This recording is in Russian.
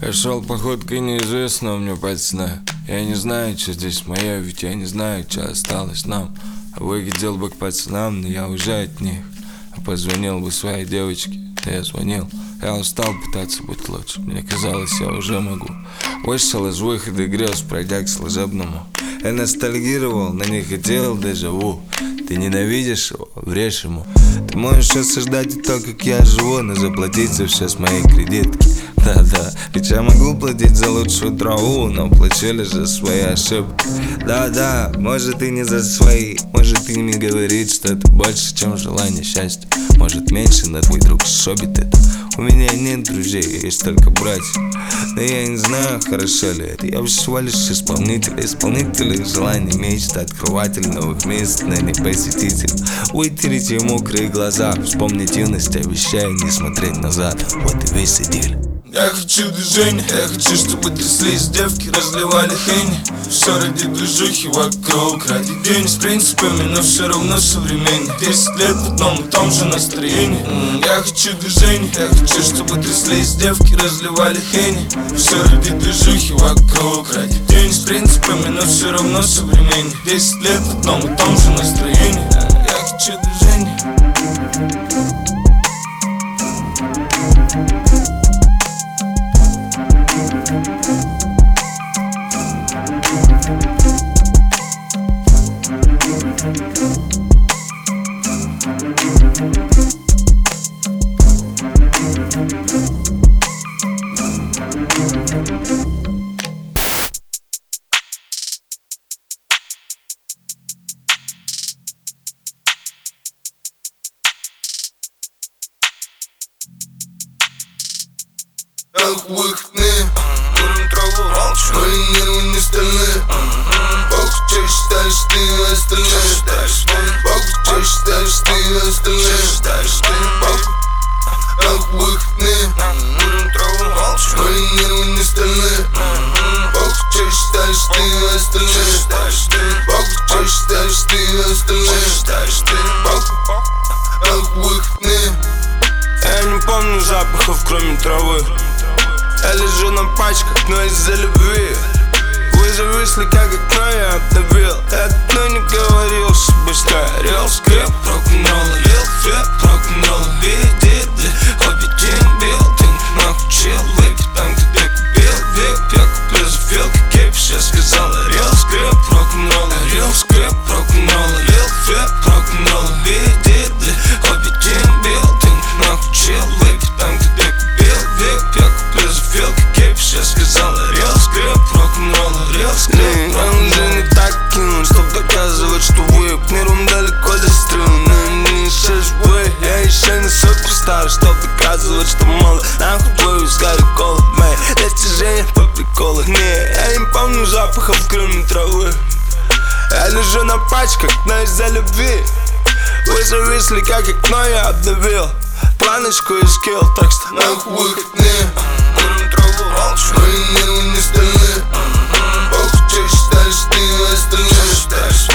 Я шел походкой неизвестного мне пацана. Я не знаю, что здесь мое, ведь я не знаю, что осталось нам. Выглядел бы к пацанам, но я уже от них. Позвонил бы своей девочке, да я звонил. Я устал пытаться быть лучше, мне казалось, я уже могу. Вышел из выхода грез, пройдя к служебному. Я ностальгировал, но не хотел дежаву. Ты ненавидишь его, врежь ему. Ты можешь осуждать то, как я живу, но заплатить за все с моей кредитки. Да-да, ведь я могу платить за лучшую траву, но плачу лишь за свои ошибки. Да-да, может и не за свои, может и не говорит, что это больше, чем желание счастья. Может меньше, но твой друг шобит это. У меня нет друзей, есть только братья. Но я не знаю, хорошо ли это. Я всего лишь исполнитель их желаний, мечт, открыватель новых мест, но не посетитель. Вытереть ему мокрые глаза, вспомнить юность, обещая не смотреть назад. Вот и весь идеаль. Я хочу движения, я хочу, чтобы тряслись девки, разливали хейни. Все ради движухи вокруг, ради денег с принципами, но все равно современнее. 10 лет в одном и том же настроении. Я хочу движения, я хочу, чтобы тряслись девки, разливали хейни. Все ради движухи вокруг, ради денег с принципами, но все равно современнее. 10 лет в одном и том же настроении. Я хочу движения. Эх, выходные, курим траву, маринирование стальные. Бог, чаще считаешь ты остальные. Бог, чаще считаешь ты остальные. Эх, выходные, курим траву, маринирование стальные. Бог, чаще считаешь ты остальные. Бог, чаще считаешь ты остальные. Эх, выходные. Я не помню запахов, кроме травы. Я лежу на пачках, но из-за любви. Вы зависли, как окно я обновил. Я давно не говорил, чтобы старел скрип. Рок-н-ролл, лил фет, рок-н-ролл, видели. Обе тимбилдинг, научил выпить там, где ты купил вип. Я куплю за филки кейп, все сказала рил скрип. Рок-н-ролл, рил скрип, рок-н-ролл, лил фет, рок-н-ролл, видели. Обе тимбилдинг, научил выпить там, где ты купил вип. Я куплю за филки кейп, все сказала рил скрип. Рок-н-ролл, рил скрип. Он уже не так кинул, чтоб доказывать, что вы миром далеко застрял. Но не еще живой, я еще не суперстар, чтоб доказывать, что мало. Нахуй твою искали колу, мои достижения по приколу. Не, я не помню запахов, кроме травы. Я лежу на пачках, но из-за любви. Вы зависли, как окно я обновил. Планочку и скилл, так что нахуй выходные, курим траву, маринирование стальные. Бог, чаще считаешь ты остальные.